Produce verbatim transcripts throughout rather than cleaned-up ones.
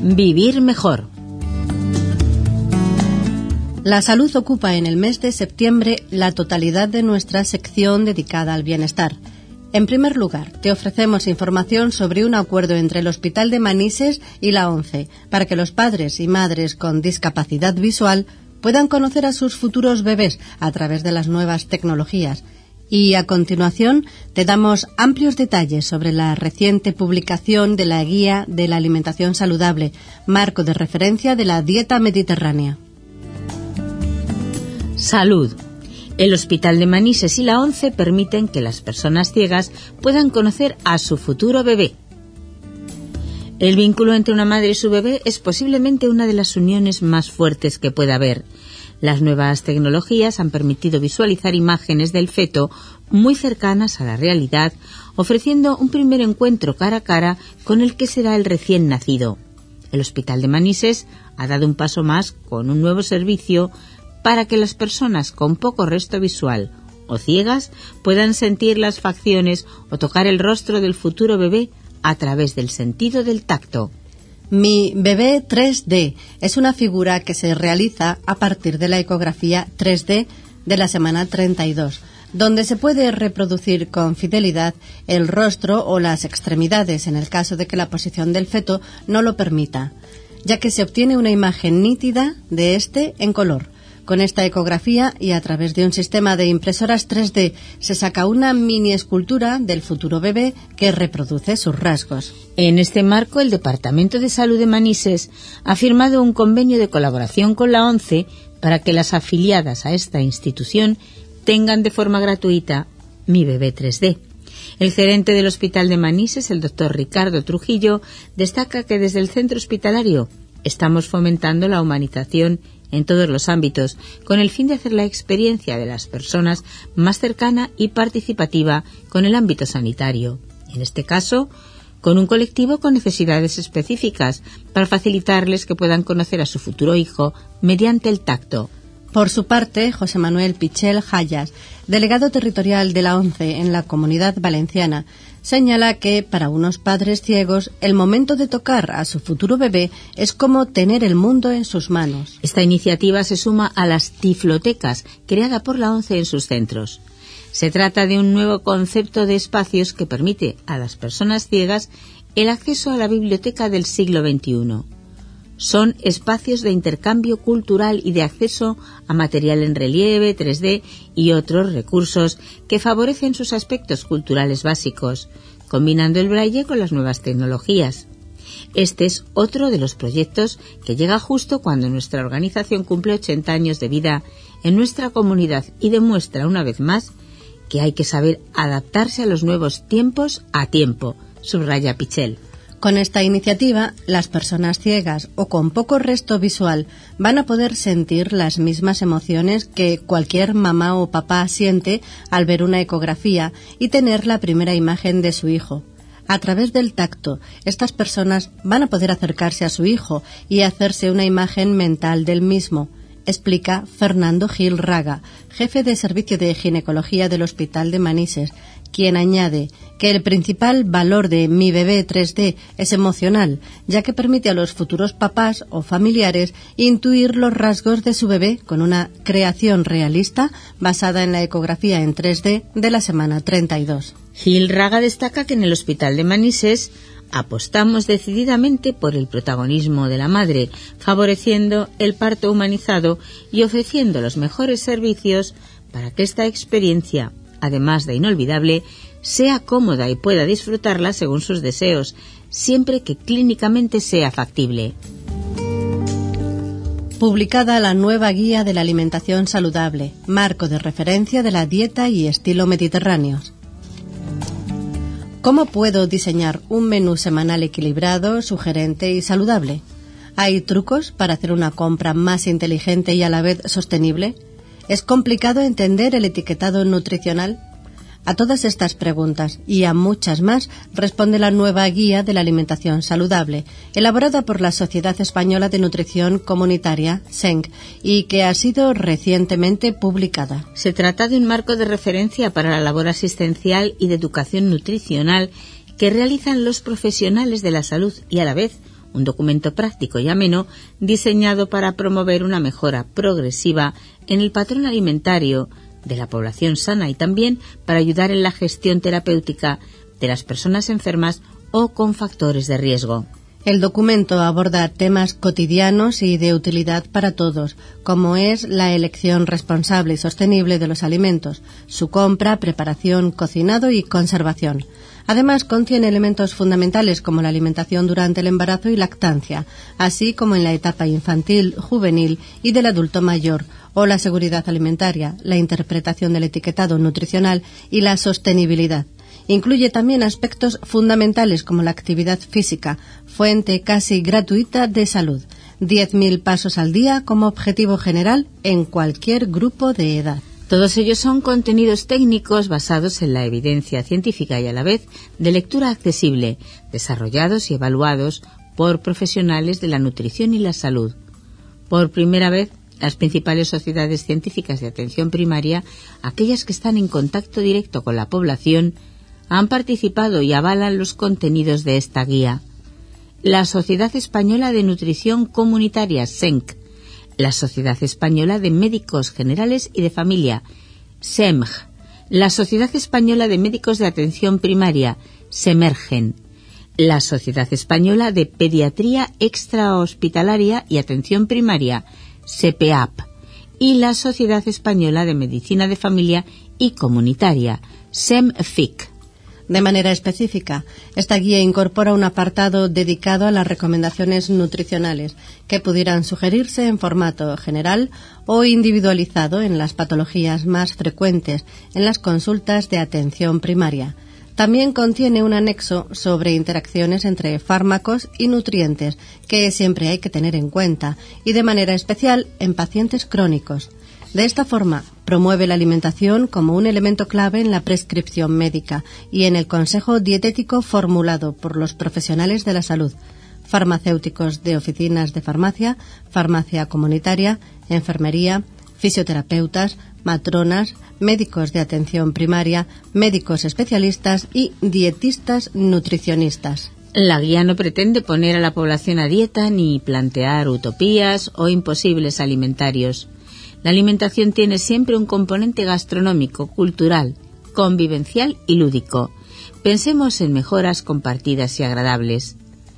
Vivir mejor. La salud ocupa en el mes de septiembre la totalidad de nuestra sección dedicada al bienestar. En primer lugar, te ofrecemos información sobre un acuerdo entre el Hospital de Manises y la ONCE para que los padres y madres con discapacidad visual puedan conocer a sus futuros bebés a través de las nuevas tecnologías. Y a continuación te damos amplios detalles sobre la reciente publicación de la Guía de la Alimentación Saludable, marco de referencia de la dieta mediterránea. Salud. El Hospital de Manises y la ONCE permiten que las personas ciegas puedan conocer a su futuro bebé. El vínculo entre una madre y su bebé es posiblemente una de las uniones más fuertes que pueda haber. Las nuevas tecnologías han permitido visualizar imágenes del feto muy cercanas a la realidad, ofreciendo un primer encuentro cara a cara con el que será el recién nacido. El Hospital de Manises ha dado un paso más con un nuevo servicio para que las personas con poco resto visual o ciegas puedan sentir las facciones o tocar el rostro del futuro bebé a través del sentido del tacto. Mi bebé tres D es una figura que se realiza a partir de la ecografía tres D de la semana treinta y dos, donde se puede reproducir con fidelidad el rostro o las extremidades en el caso de que la posición del feto no lo permita, ya que se obtiene una imagen nítida de este en color. Con esta ecografía y a través de un sistema de impresoras tres D se saca una mini escultura del futuro bebé que reproduce sus rasgos. En este marco, el Departamento de Salud de Manises ha firmado un convenio de colaboración con la ONCE para que las afiliadas a esta institución tengan de forma gratuita Mi Bebé tres D. El gerente del Hospital de Manises, el doctor Ricardo Trujillo, destaca que desde el centro hospitalario estamos fomentando la humanización en todos los ámbitos, con el fin de hacer la experiencia de las personas más cercana y participativa con el ámbito sanitario. En este caso, con un colectivo con necesidades específicas, para facilitarles que puedan conocer a su futuro hijo mediante el tacto. Por su parte, José Manuel Pichel Hayas, delegado territorial de la ONCE en la Comunidad Valenciana, señala que para unos padres ciegos el momento de tocar a su futuro bebé es como tener el mundo en sus manos. Esta iniciativa se suma a las tiflotecas creada por la ONCE en sus centros. Se trata de un nuevo concepto de espacios que permite a las personas ciegas el acceso a la biblioteca del siglo veintiuno. Son espacios de intercambio cultural y de acceso a material en relieve, tres D y otros recursos que favorecen sus aspectos culturales básicos, combinando el braille con las nuevas tecnologías. Este es otro de los proyectos que llega justo cuando nuestra organización cumple ochenta años de vida en nuestra comunidad y demuestra una vez más que hay que saber adaptarse a los nuevos tiempos a tiempo, subraya Pichel. Con esta iniciativa, las personas ciegas o con poco resto visual van a poder sentir las mismas emociones que cualquier mamá o papá siente al ver una ecografía y tener la primera imagen de su hijo. A través del tacto, estas personas van a poder acercarse a su hijo y hacerse una imagen mental del mismo, explica Fernando Gil Raga, jefe de servicio de ginecología del Hospital de Manises, quien añade que el principal valor de Mi Bebé tres D es emocional, ya que permite a los futuros papás o familiares intuir los rasgos de su bebé con una creación realista basada en la ecografía en tres D de la semana treinta y dos. Gil Raga destaca que en el Hospital de Manises apostamos decididamente por el protagonismo de la madre, favoreciendo el parto humanizado y ofreciendo los mejores servicios para que esta experiencia, además de inolvidable, sea cómoda y pueda disfrutarla según sus deseos, siempre que clínicamente sea factible. Publicada la nueva Guía de la Alimentación Saludable, marco de referencia de la dieta y estilo mediterráneos. ¿Cómo puedo diseñar un menú semanal equilibrado, sugerente y saludable? ¿Hay trucos para hacer una compra más inteligente y a la vez sostenible? ¿Es complicado entender el etiquetado nutricional? A todas estas preguntas y a muchas más responde la nueva Guía de la Alimentación Saludable, elaborada por la Sociedad Española de Nutrición Comunitaria, S E N C, y que ha sido recientemente publicada. Se trata de un marco de referencia para la labor asistencial y de educación nutricional que realizan los profesionales de la salud y a la vez un documento práctico y ameno diseñado para promover una mejora progresiva en el patrón alimentario de la población sana y también para ayudar en la gestión terapéutica de las personas enfermas o con factores de riesgo. El documento aborda temas cotidianos y de utilidad para todos, como es la elección responsable y sostenible de los alimentos, su compra, preparación, cocinado y conservación. Además, contiene elementos fundamentales como la alimentación durante el embarazo y lactancia, así como en la etapa infantil, juvenil y del adulto mayor, o la seguridad alimentaria, la interpretación del etiquetado nutricional y la sostenibilidad. Incluye también aspectos fundamentales como la actividad física, fuente casi gratuita de salud, diez mil pasos al día como objetivo general en cualquier grupo de edad. Todos ellos son contenidos técnicos basados en la evidencia científica y a la vez de lectura accesible, desarrollados y evaluados por profesionales de la nutrición y la salud. Por primera vez, las principales sociedades científicas de atención primaria, aquellas que están en contacto directo con la población, han participado y avalan los contenidos de esta guía. La Sociedad Española de Nutrición Comunitaria, S E N C, la Sociedad Española de Médicos Generales y de Familia, S E M G, la Sociedad Española de Médicos de Atención Primaria, SEMERGEN, la Sociedad Española de Pediatría Extrahospitalaria y Atención Primaria, SEPEAP, y la Sociedad Española de Medicina de Familia y Comunitaria, SEMFIC. De manera específica, esta guía incorpora un apartado dedicado a las recomendaciones nutricionales que pudieran sugerirse en formato general o individualizado en las patologías más frecuentes en las consultas de atención primaria. También contiene un anexo sobre interacciones entre fármacos y nutrientes que siempre hay que tener en cuenta y de manera especial en pacientes crónicos. De esta forma, promueve la alimentación como un elemento clave en la prescripción médica y en el consejo dietético formulado por los profesionales de la salud, farmacéuticos de oficinas de farmacia, farmacia comunitaria, enfermería, fisioterapeutas, matronas, médicos de atención primaria, médicos especialistas y dietistas nutricionistas. La guía no pretende poner a la población a dieta ni plantear utopías o imposibles alimentarios. La alimentación tiene siempre un componente gastronómico, cultural, convivencial y lúdico. Pensemos en mejoras compartidas y agradables.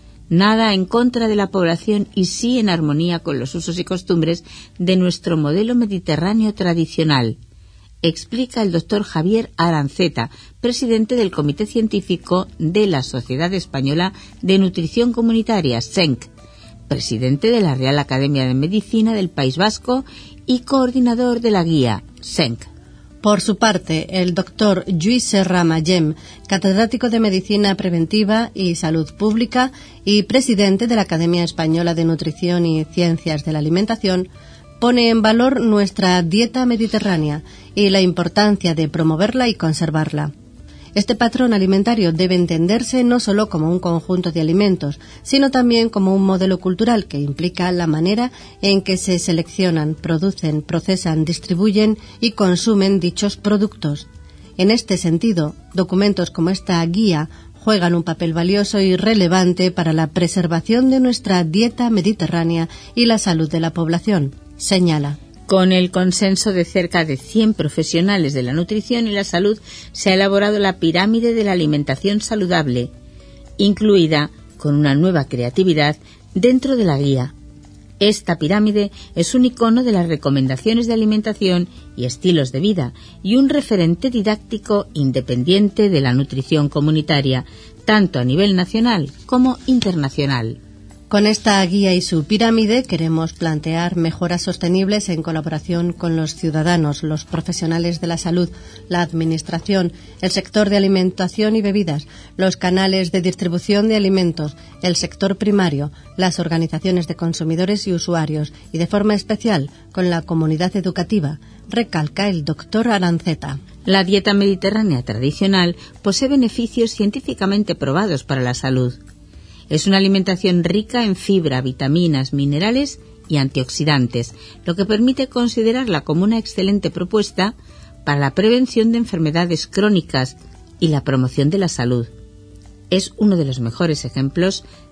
Nada en contra de la población y sí en armonía con los usos y costumbres de nuestro modelo mediterráneo tradicional, explica el doctor Javier Aranceta, presidente del Comité Científico de la Sociedad Española de Nutrición Comunitaria, S E N C, presidente de la Real Academia de Medicina del País Vasco y coordinador de la guía, S E N C. Por su parte, el doctor Lluís Serra Magem, catedrático de Medicina Preventiva y Salud Pública y presidente de la Academia Española de Nutrición y Ciencias de la Alimentación, pone en valor nuestra dieta mediterránea y la importancia de promoverla y conservarla. Este patrón alimentario debe entenderse no solo como un conjunto de alimentos, sino también como un modelo cultural que implica la manera en que se seleccionan, producen, procesan, distribuyen y consumen dichos productos. En este sentido, documentos como esta guía juegan un papel valioso y relevante para la preservación de nuestra dieta mediterránea y la salud de la población, señala. Con el consenso de cerca de cien profesionales de la nutrición y la salud, se ha elaborado la pirámide de la alimentación saludable, incluida con una nueva creatividad dentro de la guía. Esta pirámide es un icono de las recomendaciones de alimentación y estilos de vida y un referente didáctico independiente de la nutrición comunitaria, tanto a nivel nacional como internacional. Con esta guía y su pirámide queremos plantear mejoras sostenibles en colaboración con los ciudadanos, los profesionales de la salud, la administración, el sector de alimentación y bebidas, los canales de distribución de alimentos, el sector primario, las organizaciones de consumidores y usuarios y de forma especial con la comunidad educativa, recalca el doctor Aranceta. La dieta mediterránea tradicional posee beneficios científicamente probados para la salud. Es una alimentación rica en fibra, vitaminas, minerales y antioxidantes, lo que permite considerarla como una excelente propuesta para la prevención de enfermedades crónicas y la promoción de la salud. Es uno de los mejores ejemplos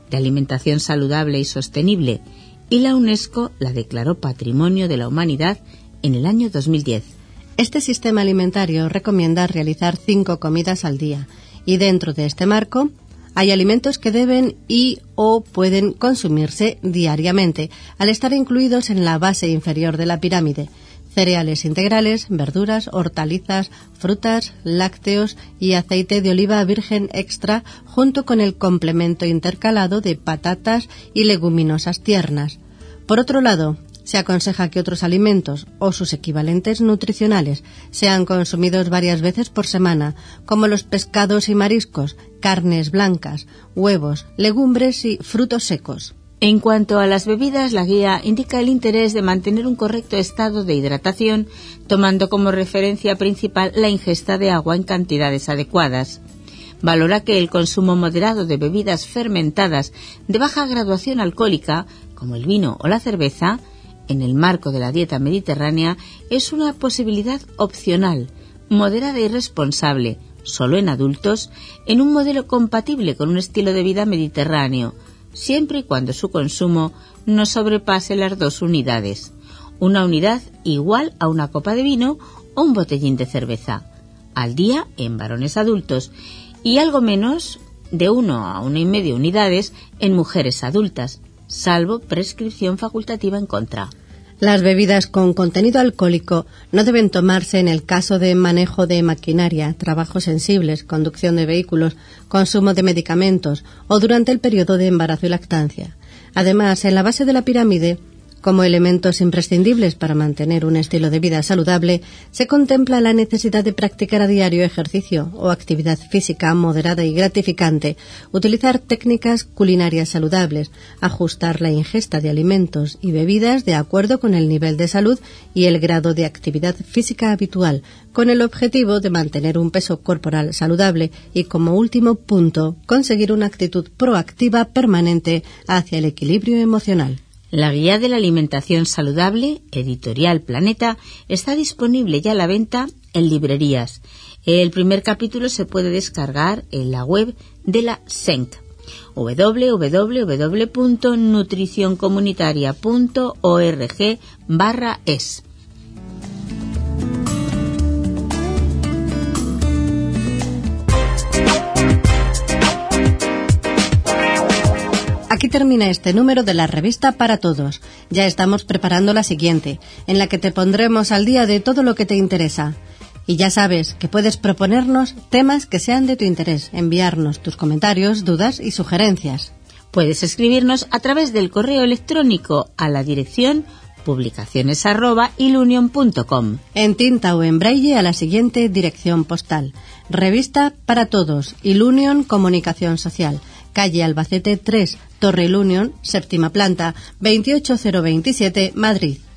de alimentación saludable y sostenible, y la UNESCO la declaró Patrimonio de la Humanidad en el año dos mil diez. Este sistema alimentario recomienda realizar cinco comidas al día, y dentro de este marco hay alimentos que deben y o pueden consumirse diariamente, al estar incluidos en la base inferior de la pirámide: cereales integrales, verduras, hortalizas, frutas, lácteos y aceite de oliva virgen extra, junto con el complemento intercalado de patatas y leguminosas tiernas. Por otro lado, se aconseja que otros alimentos o sus equivalentes nutricionales sean consumidos varias veces por semana, como los pescados y mariscos, carnes blancas, huevos, legumbres y frutos secos. En cuanto a las bebidas, la guía indica el interés de mantener un correcto estado de hidratación, tomando como referencia principal la ingesta de agua en cantidades adecuadas. Valora que el consumo moderado de bebidas fermentadas de baja graduación alcohólica, como el vino o la cerveza, en el marco de la dieta mediterránea, es una posibilidad opcional, moderada y responsable, solo en adultos, en un modelo compatible con un estilo de vida mediterráneo, siempre y cuando su consumo no sobrepase las dos unidades, una unidad igual a una copa de vino o un botellín de cerveza, al día en varones adultos, y algo menos de uno a una y media unidades en mujeres adultas, salvo prescripción facultativa en contra. Las bebidas con contenido alcohólico no deben tomarse en el caso de manejo de maquinaria, trabajos sensibles, conducción de vehículos, consumo de medicamentos o durante el periodo de embarazo y lactancia. Además, en la base de la pirámide, como elementos imprescindibles para mantener un estilo de vida saludable, se contempla la necesidad de practicar a diario ejercicio o actividad física moderada y gratificante, utilizar técnicas culinarias saludables, ajustar la ingesta de alimentos y bebidas de acuerdo con el nivel de salud y el grado de actividad física habitual, con el objetivo de mantener un peso corporal saludable y, como último punto, conseguir una actitud proactiva permanente hacia el equilibrio emocional. La guía de la alimentación saludable, editorial Planeta, está disponible ya a la venta en librerías. El primer capítulo se puede descargar en la web de la S E N C, doble u doble u doble u punto nutricioncomunitaria punto org barra es. Aquí termina este número de la revista Para Todos. Ya estamos preparando la siguiente, en la que te pondremos al día de todo lo que te interesa. Y ya sabes que puedes proponernos temas que sean de tu interés, enviarnos tus comentarios, dudas y sugerencias. Puedes escribirnos a través del correo electrónico a la dirección publicaciones arroba ilunion punto com. En tinta o en braille a la siguiente dirección postal. Revista Para Todos, Ilunion Comunicación Social. Calle Albacete tres, Torre Ilunion, séptima planta, veintiocho mil veintisiete, Madrid.